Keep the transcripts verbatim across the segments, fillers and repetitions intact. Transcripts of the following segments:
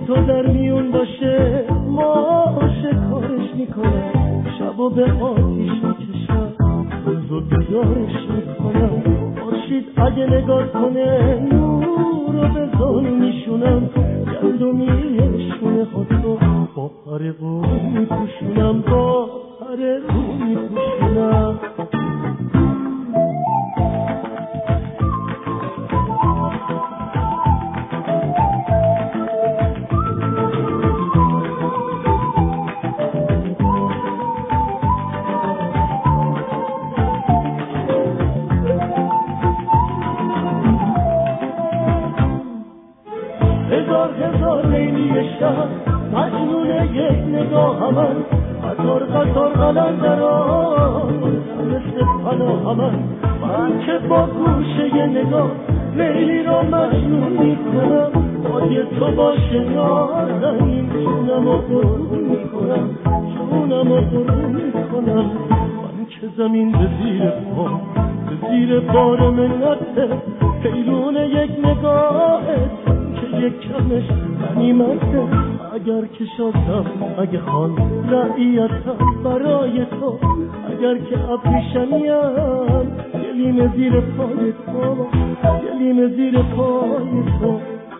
تو در میون باشه ماشه کارش میکنم، شب و به آتیش میکشم، روز و بیدارش میکنم. خورشید اگه نگاه کنه نور رو به زانو میشونم، گندمیشونه خودتو با پر رو میپوشونم، با پر رو میپوشونم. هزار هزار لیلی شب مجنون یک نگاه من، قطار قطار قلندران مثل پناه من. من که با گوشه نگاه لیلی را مجنون میکنم، باید تو باشه نازنین جونم و قربون میکنم، جونم و قربون میکنم. من که زمین به زیر پا به زیر بار منته، حیرون یک نگاهت یک کمش غنیمته. اگر که شدم اگه خان رعیتم برای تو، اگر که ابریشمیم گلیم زیر پای تو، گلیم زیر پای تو.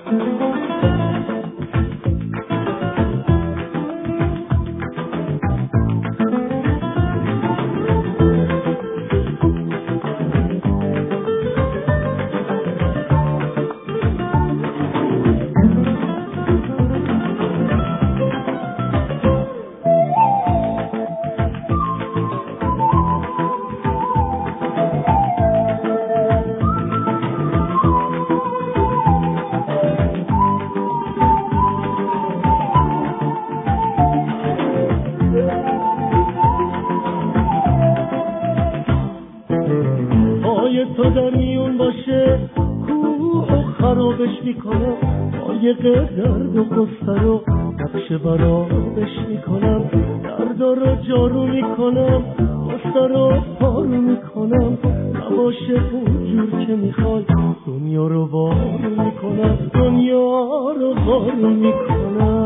تو در میون باشه کوه و خرابش میکنم، قایق درد و قصه رو نقش برابش میکنم، درد رو جارو میکنم، قصه رو پارو میکنم. نباشه اونجور که میخوای دنیا رو بارو میکنم، دنیا رو بارو میکنم.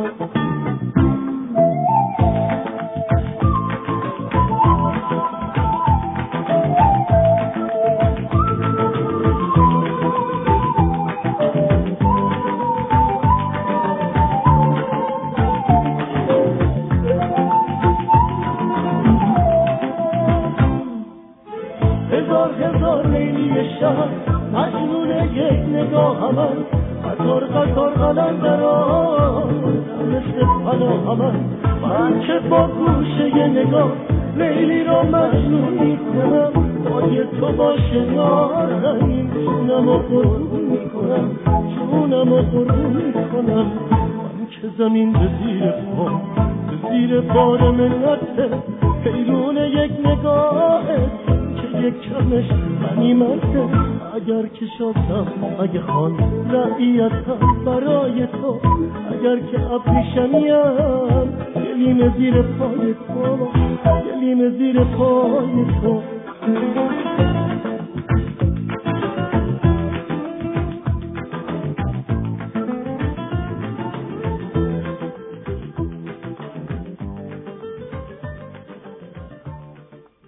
هزار هزار لیلی شب مجنون یک نگاه من، قطار قطار قلندران مثل پناه من. من که با گوشه نگاه لیلی را مجنون میکنم، باید تو باشه نازنین جونم و قربون میکنم، جونم و قربون میکنم. من که زمین به زیر پا به زیر بار منته، حیرون یک نگاهت یک کمش غنیمته. اگر که شدم اگه خان رعیتم برای تو، اگر که ابریشمیم گلیم زیر پای تو، گلیم زیر پای تو.